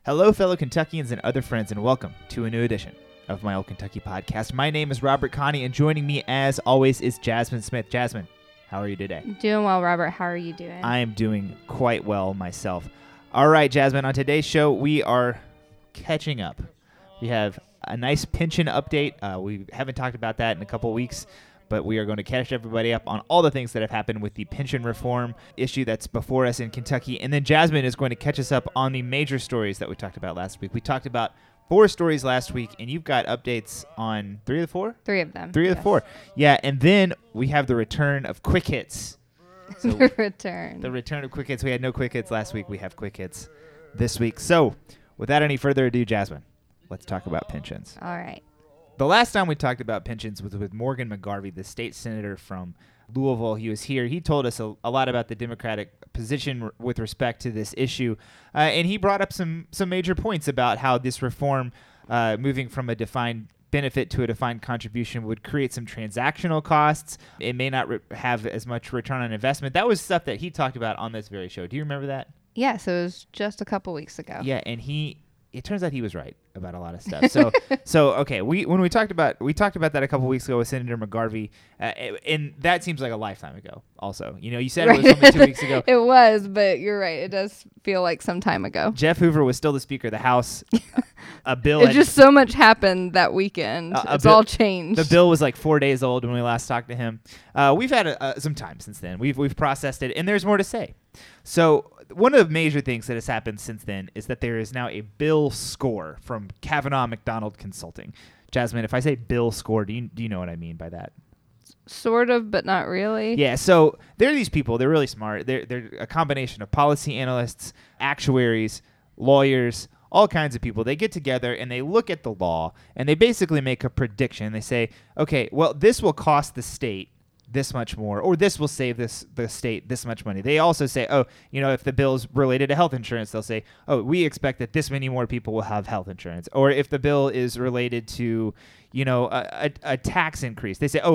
Hello, fellow Kentuckians and other friends, and welcome to a new edition of My Old Kentucky Podcast. My name is Robert Connie, and joining me, as always, is Jasmine Smith. Jasmine, how are you today? Doing well, Robert. How are you doing? I am doing quite well myself. All right, Jasmine, on today's show, we are catching up. We have a nice pension update. We haven't talked about that in a couple weeks, but we are going to catch everybody up on all the things that have happened with the pension reform issue that's before us in Kentucky. And then Jasmine is going to catch us up on the major stories that we talked about last week. We talked about 4 stories last week, and you've got updates on 3 of the 4? 3 of them. 3 of the 4. Yeah, and then we have the return of Quick Hits. So The return of Quick Hits. We had no Quick Hits last week. We have Quick Hits this week. So without any further ado, Jasmine, let's talk about pensions. All right. The last time we talked about pensions was with Morgan McGarvey, the state senator from Louisville. He was here. He told us a lot about the Democratic position with respect to this issue, and he brought up some major points about how this reform, moving from a defined benefit to a defined contribution, would create some transactional costs. It may not have as much return on investment. That was stuff that he talked about on this very show. Do you remember that? Yes, it was just a couple weeks ago. Yeah, and it turns out he was right about a lot of stuff. So okay, we talked about that a couple weeks ago with Senator McGarvey, and that seems like a lifetime ago. Also, you said it was only 2 weeks ago. It was, but you're right. It does feel like some time ago. Jeff Hoover was still the Speaker of the House. A bill. It's just so much happened that weekend. It's all changed. The bill was like 4 days old when we last talked to him. We've had some time since then. We've processed it, and there's more to say. So one of the major things that has happened since then is that there is now a bill score from Kavanaugh McDonald Consulting. Jasmine, if I say bill score, do you know what I mean by that? Sort of, but not really. Yeah, so there are these people. They're really smart. They're a combination of policy analysts, actuaries, lawyers, all kinds of people. They get together and they look at the law and they basically make a prediction. They say, okay, well, this will cost the state this much more, or this will save the state this much money. They also say, if the bill is related to health insurance, they'll say, we expect that this many more people will have health insurance. Or if the bill is related to, a tax increase, they say,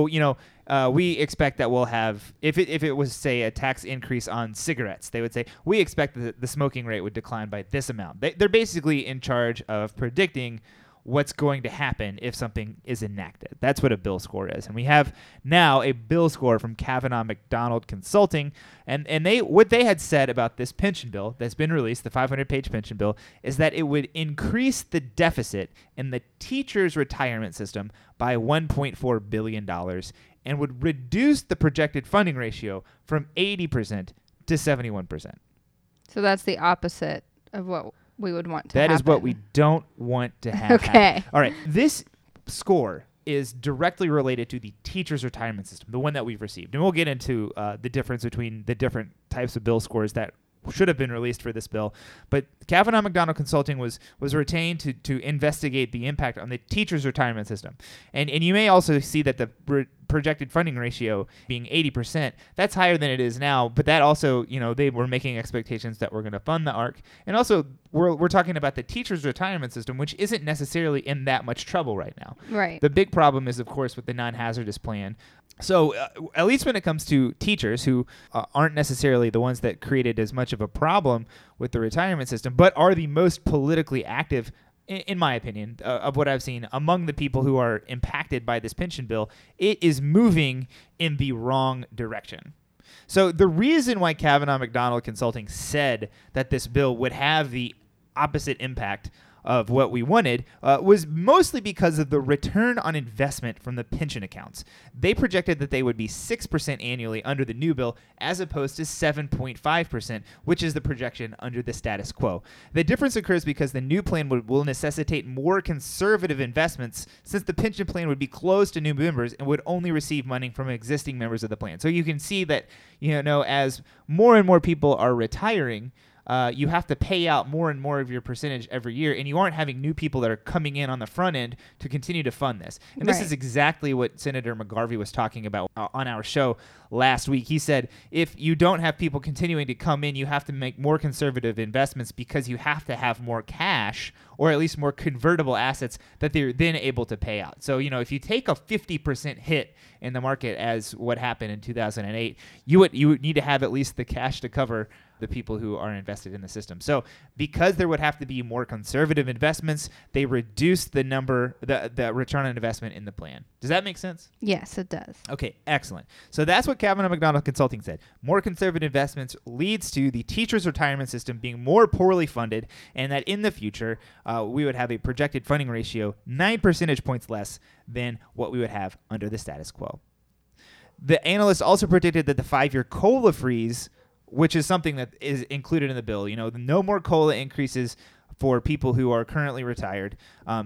we expect that we'll have, if it was, say, a tax increase on cigarettes, they would say, we expect that the smoking rate would decline by this amount. They're basically in charge of predicting what's going to happen if something is enacted. That's what a bill score is. And we have now a bill score from Kavanaugh McDonald Consulting. And what they had said about this pension bill that's been released, the 500-page pension bill, is that it would increase the deficit in the teachers' retirement system by $1.4 billion and would reduce the projected funding ratio from 80% to 71%. So that's the opposite of what we would want to happen. That is what we don't want to have happen. All right. This score is directly related to the teacher's retirement system, the one that we've received. And we'll get into the difference between the different types of bill scores that should have been released for this bill. But Kavanaugh McDonald Consulting was retained to investigate the impact on the teacher's retirement system. And you may also see that the projected funding ratio being 80%, that's higher than it is now. But that also, they were making expectations that we're going to fund the ARC. And also, we're talking about the teacher's retirement system, which isn't necessarily in that much trouble right now. Right. The big problem is, of course, with the non-hazardous plan. So at least when it comes to teachers who aren't necessarily the ones that created as much of a problem with the retirement system, but are the most politically active, in my opinion, of what I've seen among the people who are impacted by this pension bill, it is moving in the wrong direction. So the reason why Kavanaugh McDonald Consulting said that this bill would have the opposite impact of what we wanted was mostly because of the return on investment from the pension accounts. They projected that they would be 6% annually under the new bill as opposed to 7.5%, which is the projection under the status quo. The difference occurs because the new plan will necessitate more conservative investments, since the pension plan would be closed to new members and would only receive money from existing members of the plan. So you can see that, as more and more people are retiring, you have to pay out more and more of your percentage every year, and you aren't having new people that are coming in on the front end to continue to fund this. And this is exactly what Senator McGarvey was talking about on our show last week. He said, if you don't have people continuing to come in, you have to make more conservative investments because you have to have more cash, or at least more convertible assets that they're then able to pay out. So, if you take a 50% hit in the market, as what happened in 2008, you would need to have at least the cash to cover the people who are invested in the system. So because there would have to be more conservative investments, they reduced the return on investment in the plan. Does that make sense? Yes, it does. Okay, excellent. So that's what Kavanaugh McDonald Consulting said. More conservative investments leads to the teachers' retirement system being more poorly funded, and that in the future, we would have a projected funding ratio 9 percentage points less than what we would have under the status quo. The analysts also predicted that the 5-year COLA freeze, which is something that is included in the bill, no more COLA increases for people who are currently retired,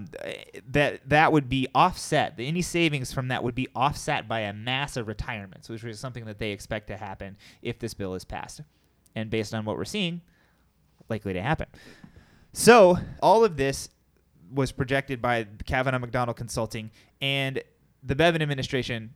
that would be offset. Any savings from that would be offset by a massive retirements, which is something that they expect to happen if this bill is passed. And based on what we're seeing, likely to happen. So all of this was projected by Kavanaugh McDonald Consulting, and the Bevin administration,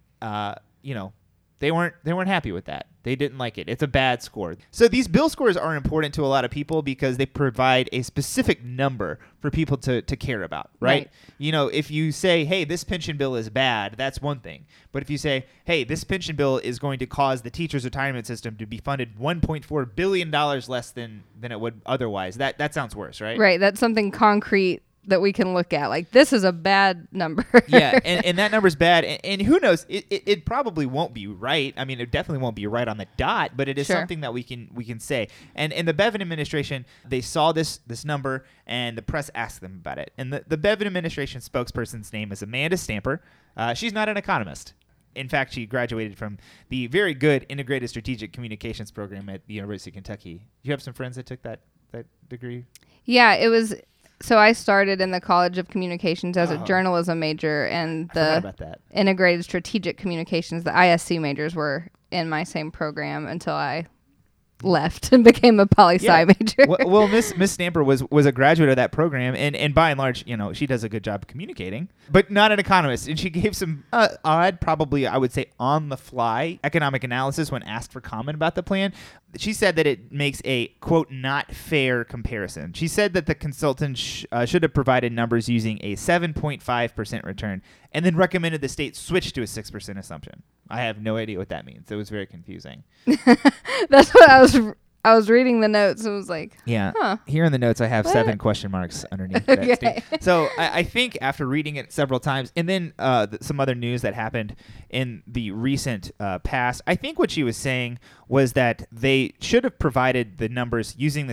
they weren't happy with that. They didn't like it. It's a bad score. So these bill scores are important to a lot of people because they provide a specific number for people to care about, right? If you say, hey, this pension bill is bad, that's one thing. But if you say, hey, this pension bill is going to cause the teachers' retirement system to be funded $1.4 billion less than it would otherwise, that sounds worse, right? Right. That's something concrete that we can look at. Like, this is a bad number. Yeah, and that number's bad. And who knows? It probably won't be right. I mean, it definitely won't be right on the dot, but it is something that we can say. And in the Bevin administration, they saw this number, and the press asked them about it. And the Bevin administration spokesperson's name is Amanda Stamper. She's not an economist. In fact, she graduated from the very good Integrated Strategic Communications program at the University of Kentucky. Do you have some friends that took that degree? Yeah, it was... So I started in the College of Communications as a journalism major, and the Integrated Strategic Communications, the ISC majors, were in my same program until I left and became a poli-sci major. Well, Miss Stamper was a graduate of that program, and by and large, she does a good job communicating, but not an economist. And she gave some odd, probably I would say on the fly economic analysis when asked for comment about the plan. She said that it makes a, quote, not fair comparison. She said that the consultant should have provided numbers using a 7.5% return and then recommended the state switch to a 6% assumption. I have no idea what that means. It was very confusing. That's what I was reading the notes and was like, yeah. Here in the notes, I have 7 question marks underneath that statement. So I think after reading it several times, and then some other news that happened in the recent past, I think what she was saying was that they should have provided the numbers using the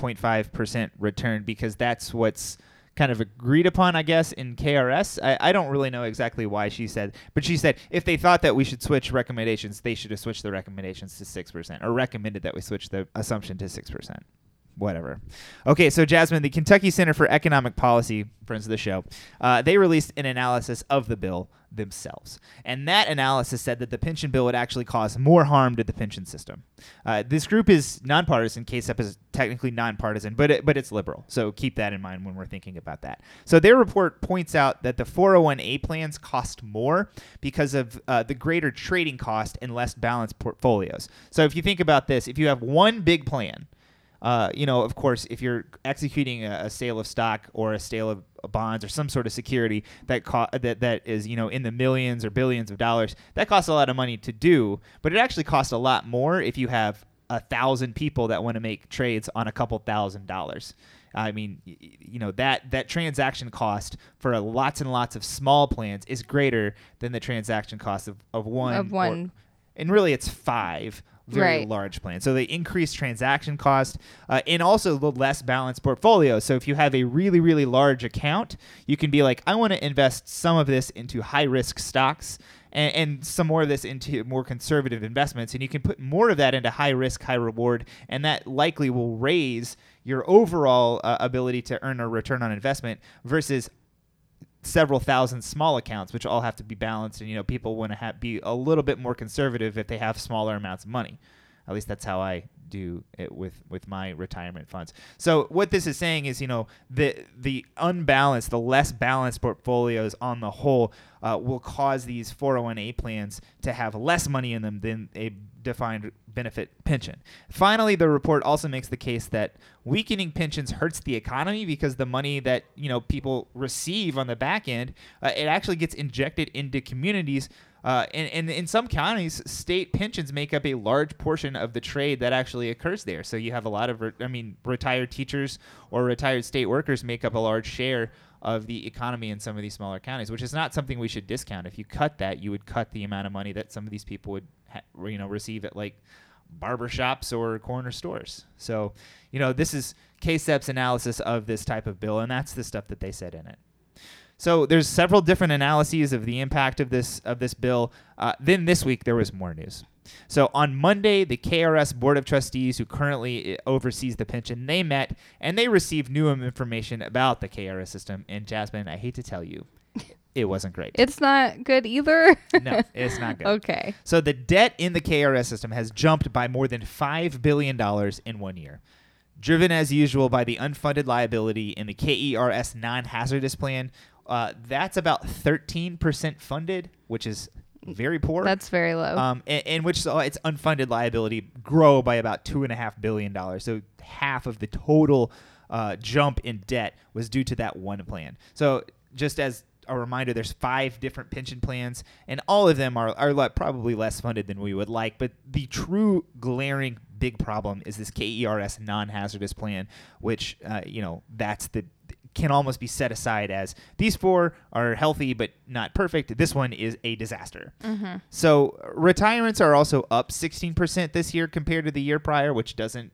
7.5% return because that's what's kind of agreed upon, I guess, in KRS. I don't really know exactly why she said, but she said if they thought that we should switch recommendations, they should have switched the recommendations to 6%, or recommended that we switch the assumption to 6%. Whatever. Okay, so Jasmine, the Kentucky Center for Economic Policy, friends of the show, they released an analysis of the bill themselves. And that analysis said that the pension bill would actually cause more harm to the pension system. This group is nonpartisan. KSEP is technically nonpartisan, but it's liberal. So keep that in mind when we're thinking about that. So their report points out that the 401A plans cost more because of the greater trading cost and less balanced portfolios. So if you think about this, if you have one big plan, of course, if you're executing a sale of stock or a sale of bonds or some sort of security that is, in the millions or billions of dollars, that costs a lot of money to do, but it actually costs a lot more if you have 1,000 people that want to make trades on a couple $1,000s. I mean, that transaction cost for lots and lots of small plans is greater than the transaction cost of one. And really, it's 5 very large plans. So they increase transaction cost and also the less balanced portfolio. So if you have a really, really large account, you can be like, I want to invest some of this into high-risk stocks and some more of this into more conservative investments. And you can put more of that into high-risk, high-reward, and that likely will raise your overall ability to earn a return on investment versus several thousand small accounts, which all have to be balanced. And, people want to be a little bit more conservative if they have smaller amounts of money. At least that's how I do it with my retirement funds. So what this is saying is, the unbalanced, the less balanced portfolios on the whole will cause these 401A plans to have less money in them than a defined benefit pension. Finally, the report also makes the case that weakening pensions hurts the economy because the money that people receive on the back end, it actually gets injected into communities. And in some counties, state pensions make up a large portion of the trade that actually occurs there. So you have a lot of, retired teachers or retired state workers make up a large share of the economy in some of these smaller counties, which is not something we should discount. If you cut that, you would cut the amount of money that some of these people would receive at like barbershops or corner stores. So, this is KSEP's analysis of this type of bill, and that's the stuff that they said in it. So there's several different analyses of the impact of this bill. Then this week there was more news. So on Monday, the KRS Board of Trustees, who currently oversees the pension, they met and they received new information about the KRS system. And Jasmine, I hate to tell you, it wasn't great. It's not good either? No, it's not good. Okay. So the debt in the KRS system has jumped by more than $5 billion in 1 year. Driven as usual by the unfunded liability in the KERS non-hazardous plan. That's about 13% funded, which is very poor. That's very low. In which saw its unfunded liability grow by about $2.5 billion. So half of the total jump in debt was due to that one plan. So just as a reminder, there's 5 different pension plans, and all of them are probably less funded than we would like. But the true glaring big problem is this KERS non-hazardous plan, which that's can almost be set aside as these 4 are healthy but not perfect. This one is a disaster. Mm-hmm. So retirements are also up 16% this year compared to the year prior, which doesn't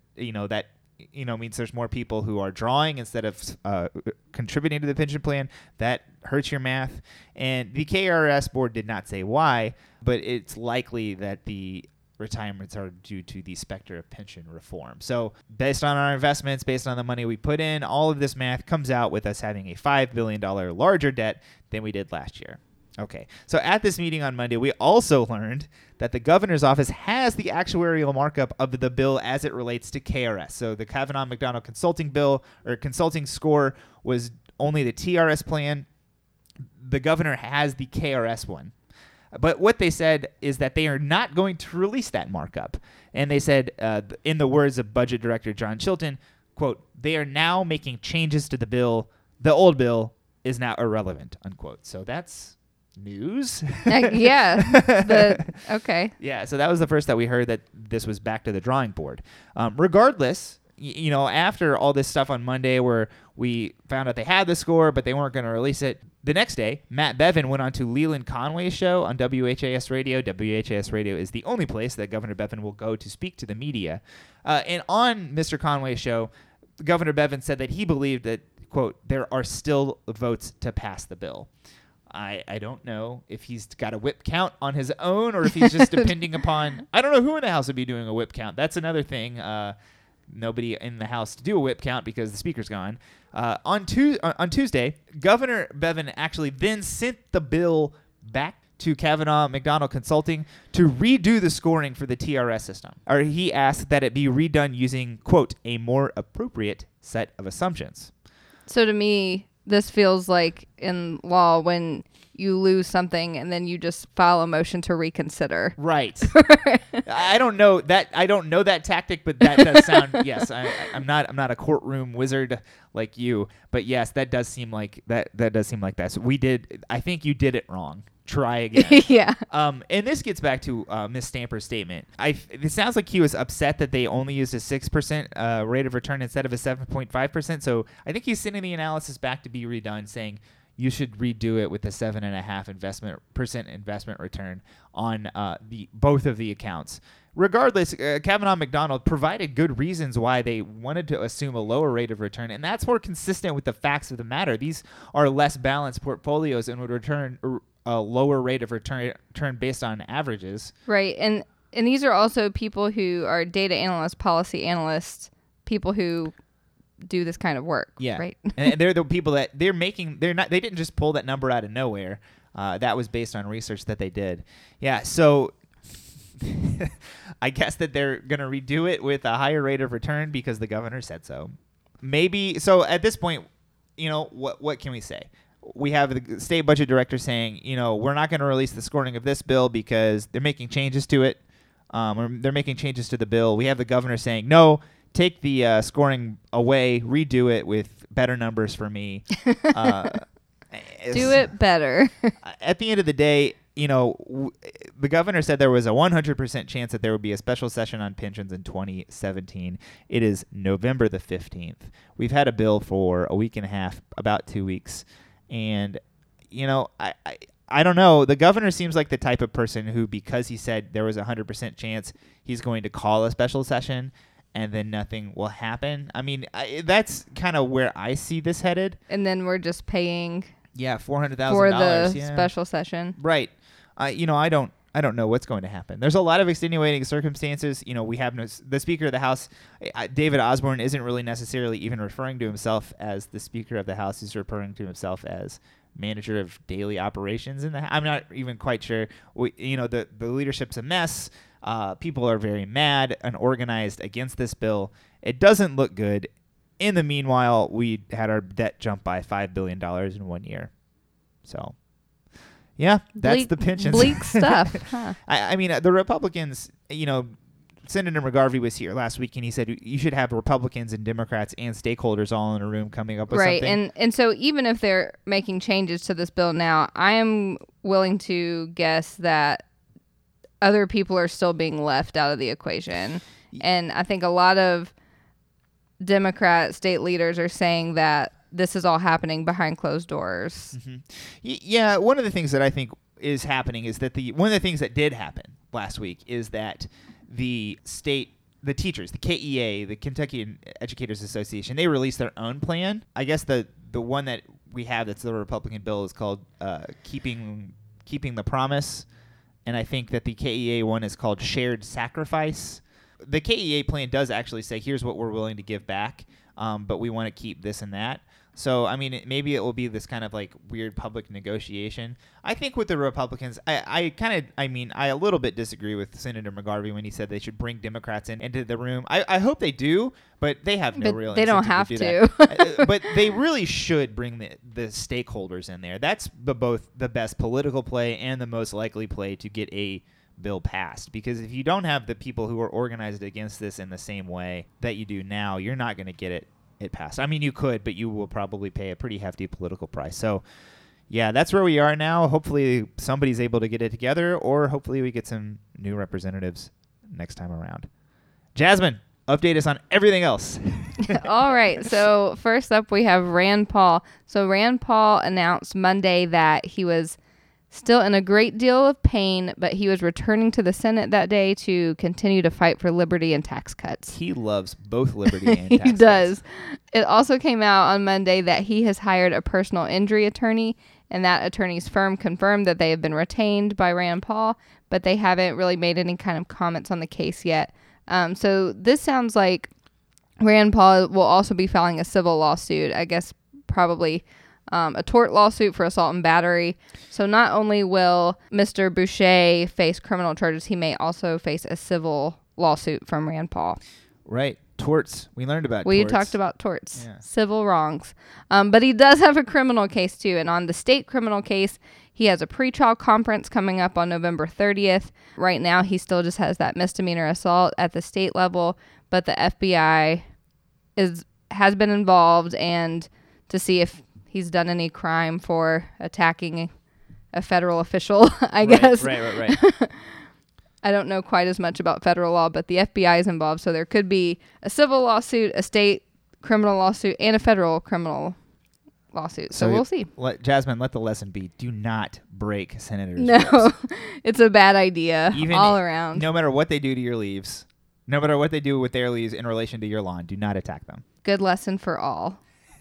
means there's more people who are drawing instead of contributing to the pension plan. That hurts your math. And the KRS board did not say why, but it's likely that the retirements are due to the specter of pension reform. So based on our investments, based on the money we put in, all of this math comes out with us having a $5 billion larger debt than we did last year. Okay, so at this meeting on Monday, we also learned that the governor's office has the actuarial markup of the bill as it relates to KRS. So the Kavanaugh-McDonald consulting bill or consulting score was only the TRS plan. The governor has the KRS one. But what they said is that they are not going to release that markup. And they said, in the words of Budget Director John Chilton, quote, "They are now making changes to the bill. The old bill is now irrelevant," unquote. So that's news. Yeah. Okay. Yeah, so that was the first that we heard that this was back to the drawing board. Regardless, after all this stuff on Monday where we found out they had the score, but they weren't going to release it, the next day, Matt Bevin went on to Leland Conway's show on WHAS Radio. WHAS Radio is the only place that Governor Bevin will go to speak to the media. And on Mr. Conway's show, Governor Bevin said that he believed that, quote, "there are still votes to pass the bill." I don't know if he's got a whip count on his own or if he's just depending upon, I don't know who in the House would be doing a whip count. That's another thing. Nobody in the House to do a whip count because the speaker's gone. On Tuesday, Governor Bevin actually then sent the bill back to Kavanaugh-McDonald Consulting to redo the scoring for the TRS system. Or he asked that it be redone using, quote, "a more appropriate set of assumptions." So to me, this feels like in law when you lose something and then you just file a motion to reconsider. Right. I don't know that tactic, but that does sound, yes, I'm not a courtroom wizard like you, but yes, that does seem like that does seem like that. So I think you did it wrong. Try again. Yeah. And this gets back to Ms. Stamper's statement. It sounds like he was upset that they only used a 6% rate of return instead of a 7.5%. So I think he's sending the analysis back to be redone, saying you should redo it with a 7.5% investment return on both of the accounts. Regardless, Kavanaugh-McDonald provided good reasons why they wanted to assume a lower rate of return, and that's more consistent with the facts of the matter. These are less balanced portfolios and would return a lower rate of return based on averages. Right, and these are also people who are data analysts, policy analysts, people who do this kind of work. Yeah, right. And they're the people that they didn't just pull that number out of nowhere. That was based on research that they did. Yeah, so I guess that they're going to redo it with a higher rate of return because the governor said so. Maybe so. At this point, what can we say? We have the state budget director saying, we're not going to release the scoring of this bill because they're making changes to it. or they're making changes to the bill. We have the governor saying, no, take the scoring away, redo it with better numbers for me. Do it better. At the end of the day, the governor said there was a 100% chance that there would be a special session on pensions in 2017. It is November the 15th. We've had a bill for a week and a half, about 2 weeks. And, I don't know. The governor seems like the type of person who, because he said there was a 100% chance he's going to call a special session and then nothing will happen. I mean, that's kind of where I see this headed. And then we're just paying $400,000 for the special session. Right. I don't know what's going to happen. There's a lot of extenuating circumstances. We have the Speaker of the House, David Osborne, isn't really necessarily even referring to himself as the Speaker of the House. He's referring to himself as manager of daily operations I'm not even quite sure. The leadership's a mess. People are very mad and organized against this bill. It doesn't look good. In the meanwhile, we had our debt jump by $5 billion in 1 year. So, yeah, that's the pensions. Bleak stuff. Huh. I mean, the Republicans, Senator McGarvey was here last week, and he said you should have Republicans and Democrats and stakeholders all in a room coming up with something. Right, and so even if they're making changes to this bill now, I am willing to guess that other people are still being left out of the equation. And I think a lot of Democrat state leaders are saying that this is all happening behind closed doors. Mm-hmm. Yeah, one of the things that I think is happening is that one of the things that did happen last week is that the teachers, the KEA, the Kentucky Educators Association, they released their own plan. I guess the one that we have that's the Republican bill is called Keeping the Promise, and I think that the KEA one is called Shared Sacrifice. The KEA plan does actually say, here's what we're willing to give back, but we want to keep this and that. So, I mean, maybe it will be this kind of like weird public negotiation. I think with the Republicans, I a little bit disagree with Senator McGarvey when he said they should bring Democrats into the room. I hope they do, but they have no real incentive. They don't have to. But they really should bring the stakeholders in there. That's both the best political play and the most likely play to get a bill passed, because if you don't have the people who are organized against this in the same way that you do now, you're not going to get it passed. I mean, you could, but you will probably pay a pretty hefty political price. So, yeah, that's where we are now. Hopefully somebody's able to get it together, or hopefully we get some new representatives next time around. Jasmine, update us on everything else. All right. So first up, we have Rand Paul. So Rand Paul announced Monday that he was still in a great deal of pain, but he was returning to the Senate that day to continue to fight for liberty and tax cuts. He loves both liberty and tax cuts. He does. It also came out on Monday that he has hired a personal injury attorney, and that attorney's firm confirmed that they have been retained by Rand Paul, but they haven't really made any kind of comments on the case yet. So this sounds like Rand Paul will also be filing a civil lawsuit, I guess probably a tort lawsuit for assault and battery. So not only will Mr. Boucher face criminal charges, he may also face a civil lawsuit from Rand Paul. Right. Torts. We learned about torts. We talked about torts. Yeah. Civil wrongs. But he does have a criminal case too. And on the state criminal case, he has a pretrial conference coming up on November 30th. Right now, he still just has that misdemeanor assault at the state level, but the FBI has been involved and to see if he's done any crime for attacking a federal official, I guess. Right. I don't know quite as much about federal law, but the FBI is involved, so there could be a civil lawsuit, a state criminal lawsuit, and a federal criminal lawsuit. So we'll see. Jasmine, let the lesson be: do not break senators' No, it's a bad idea all around. No matter what they do to your leaves, no matter what they do with their leaves in relation to your lawn, do not attack them. Good lesson for all.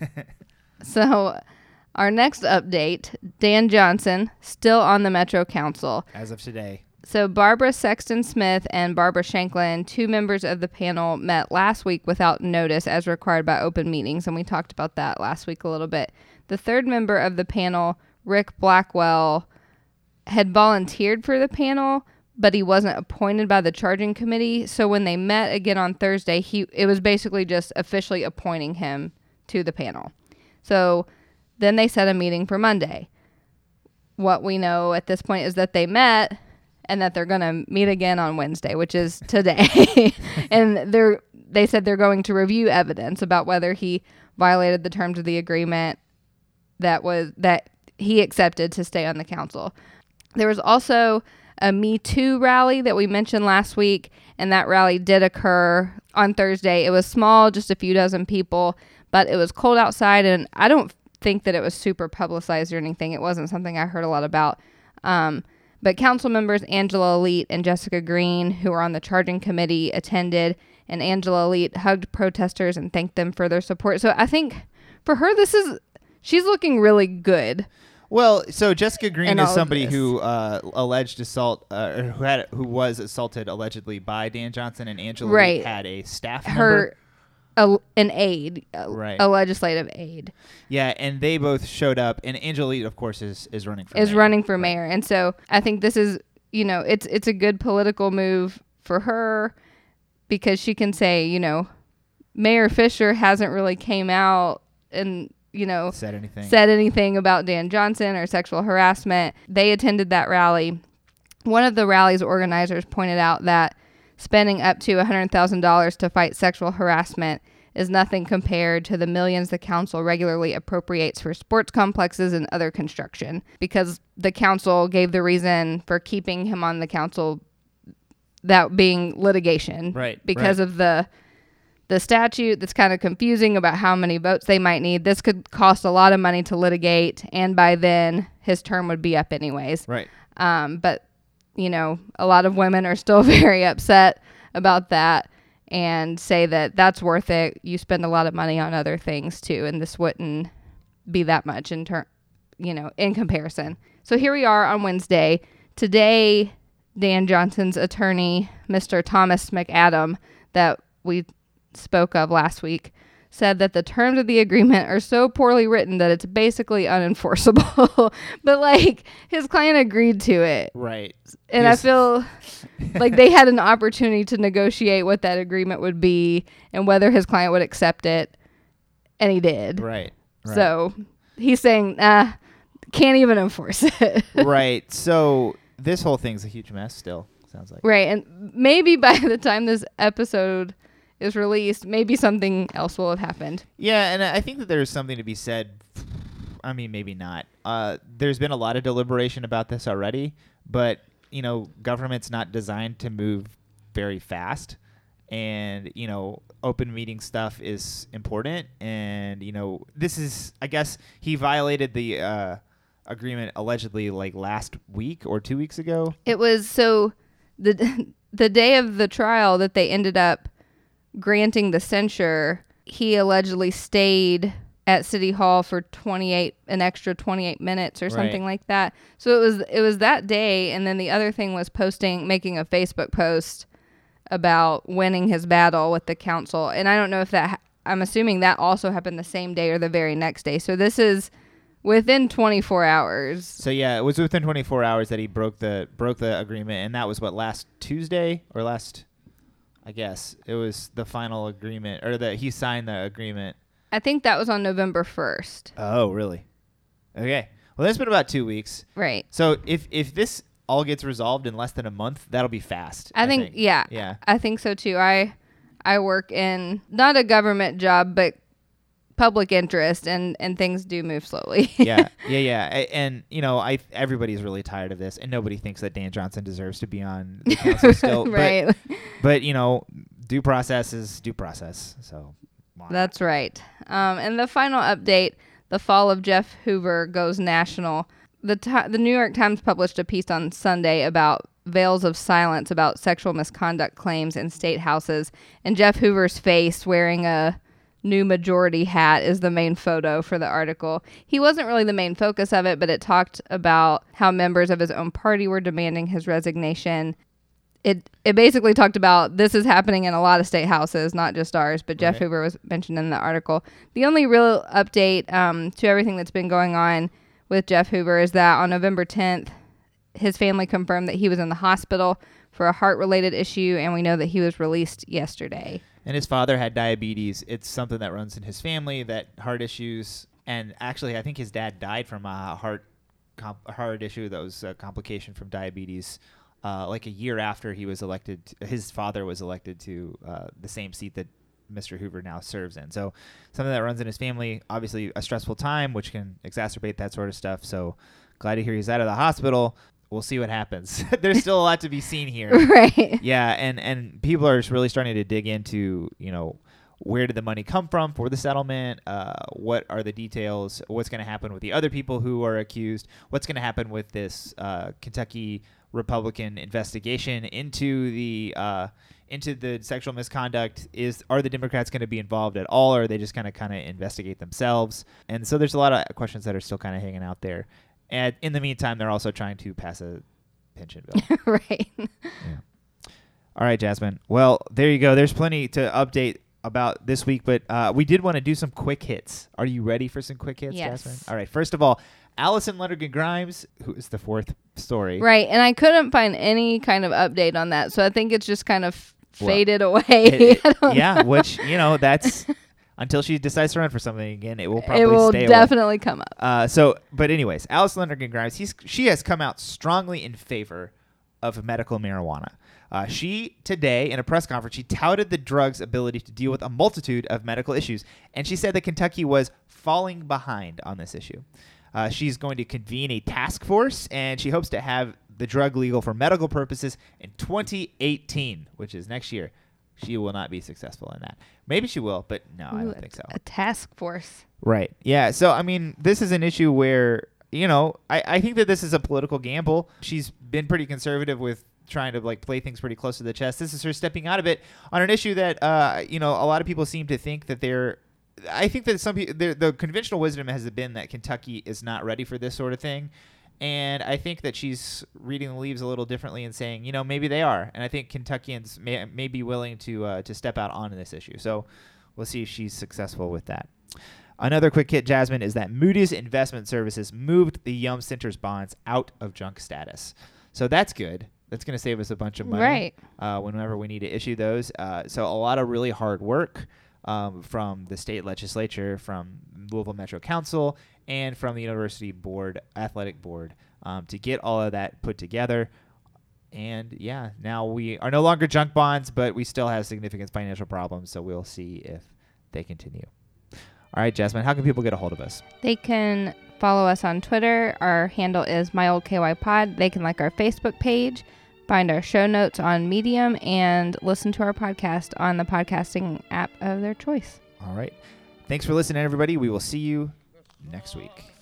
So our next update, Dan Johnson, still on the Metro Council. As of today. So Barbara Sexton Smith and Barbara Shanklin, two members of the panel, met last week without notice as required by open meetings, and we talked about that last week a little bit. The third member of the panel, Rick Blackwell, had volunteered for the panel, but he wasn't appointed by the charging committee. So when they met again on Thursday, it was basically just officially appointing him to the panel. So then they set a meeting for Monday. What we know at this point is that they met and that they're going to meet again on Wednesday, which is today. And they said they're going to review evidence about whether he violated the terms of the agreement that he accepted to stay on the council. There was also a Me Too rally that we mentioned last week, and that rally did occur on Thursday. It was small, just a few dozen people, but it was cold outside, and I don't think that it was super publicized or anything. It wasn't something I heard a lot about. But council members Angela Elite and Jessica Green, who were on the charging committee, attended, and Angela Elite hugged protesters and thanked them for their support. So I think for her, she's looking really good. Well, so Jessica Green is somebody who alleged assault, who was assaulted allegedly by Dan Johnson, and Angela Elite had a staff member. An aide, a legislative aide. Yeah, and they both showed up, and Angela Elite, of course, is running for mayor. And so I think this is, it's a good political move for her, because she can say, Mayor Fisher hasn't really came out and said anything about Dan Johnson or sexual harassment. They attended that rally. One of the rally's organizers pointed out that spending up to $100,000 to fight sexual harassment is nothing compared to the millions the council regularly appropriates for sports complexes and other construction, because the council gave the reason for keeping him on the council, that being litigation. Because of the statute that's kind of confusing about how many votes they might need. This could cost a lot of money to litigate, and by then his term would be up anyways. But, a lot of women are still very upset about that and say that that's worth it. You spend a lot of money on other things too, and this wouldn't be that much in comparison. So here we are on Wednesday. Today, Dan Johnson's attorney, Mr. Thomas McAdam, that we spoke of last week, said that the terms of the agreement are so poorly written that it's basically unenforceable. But his client agreed to it. And I feel like they had an opportunity to negotiate what that agreement would be and whether his client would accept it, and he did. So he's saying, can't even enforce it. So this whole thing's a huge mess still, sounds like. And maybe by the time this episode is released, maybe something else will have happened. Yeah, and I think that there's something to be said. I mean, maybe not. There's been a lot of deliberation about this already, but, government's not designed to move very fast. And, open meeting stuff is important. And, this is, I guess, he violated the agreement allegedly last week or 2 weeks ago. It was the day of the trial that they ended up granting the censure. He allegedly stayed at City Hall for an extra 28 minutes or something like that. So it was that day, and then the other thing was making a Facebook post about winning his battle with the council. And I don't know if I'm assuming that also happened the same day or the very next day. So this is within 24 hours. So yeah, it was within 24 hours that he broke the agreement, and that was last Tuesday or I guess it was the final agreement, or that he signed the agreement. I think that was on November 1st. Oh, really? Okay. Well, that's been about 2 weeks. So if this all gets resolved in less than a month, that'll be fast. I think. Yeah. I think so too. I work in not a government job, but public interest, and things do move slowly. Yeah. And everybody's really tired of this, and nobody thinks that Dan Johnson deserves to be on the council still. But due process is due process. So that's right. And the final update: the fall of Jeff Hoover goes national. The New York Times published a piece on Sunday about veils of silence about sexual misconduct claims in state houses, and Jeff Hoover's face wearing a new majority hat is the main photo for the article. He wasn't really the main focus of it, but it talked about how members of his own party were demanding his resignation. It basically talked about this is happening in a lot of state houses, not just ours, but Jeff Hoover was mentioned in the article. The only real update to everything that's been going on with Jeff Hoover is that on November 10th, his family confirmed that he was in the hospital for a heart-related issue, and we know that he was released yesterday. And his father had diabetes. It's something that runs in his family, that heart issues. And actually, I think his dad died from a heart issue that was a complication from diabetes. like a year after he was elected, his father was elected to the same seat that Mr. Hoover now serves in. So something that runs in his family, obviously a stressful time, which can exacerbate that sort of stuff. So glad to hear he's out of the hospital. We'll see what happens. There's still a lot to be seen here. Right. Yeah, and people are really starting to dig into, where did the money come from for the settlement? What are the details? What's going to happen with the other people who are accused? What's going to happen with this Kentucky Republican investigation into the sexual misconduct? Are the Democrats going to be involved at all, or are they just going to kind of investigate themselves? And so there's a lot of questions that are still kind of hanging out there. And in the meantime, they're also trying to pass a pension bill. Right. Yeah. All right, Jasmine. Well, there you go. There's plenty to update about this week, but we did want to do some quick hits. Are you ready for some quick hits, yes. Jasmine? All right. First of all, Allison Lundergan Grimes, who is the fourth story. Right. And I couldn't find any kind of update on that. So I think it's just kind of faded away. Yeah, which, that's... Until she decides to run for something again, it will probably stay away. Definitely come up. But anyways, Allison Lundergan Grimes, she has come out strongly in favor of medical marijuana. She, today, in a press conference, she touted the drug's ability to deal with a multitude of medical issues, and she said that Kentucky was falling behind on this issue. She's going to convene a task force, and she hopes to have the drug legal for medical purposes in 2018, which is next year. She will not be successful in that. Maybe she will, but no, I don't think so. A task force. Right. Yeah. So, I mean, this is an issue where, I think that this is a political gamble. She's been pretty conservative with trying to play things pretty close to the chest. This is her stepping out of it on an issue that, a lot of people seem to think that I think that some people, the conventional wisdom has been that Kentucky is not ready for this sort of thing. And I think that she's reading the leaves a little differently and saying, maybe they are. And I think Kentuckians may be willing to step out on this issue. So we'll see if she's successful with that. Another quick hit, Jasmine, is that Moody's Investment Services moved the Yum Centers bonds out of junk status. So that's good. That's going to save us a bunch of money whenever we need to issue those. So a lot of really hard work from the state legislature, from Louisville Metro Council, and from the university board, athletic board, to get all of that put together. And yeah, now we are no longer junk bonds, but we still have significant financial problems. So we'll see if they continue. All right, Jasmine, how can people get a hold of us? They can follow us on Twitter. Our handle is MyOldKYPod. They can like our Facebook page, find our show notes on Medium, and listen to our podcast on the podcasting app of their choice. All right. Thanks for listening, everybody. We will see you next week.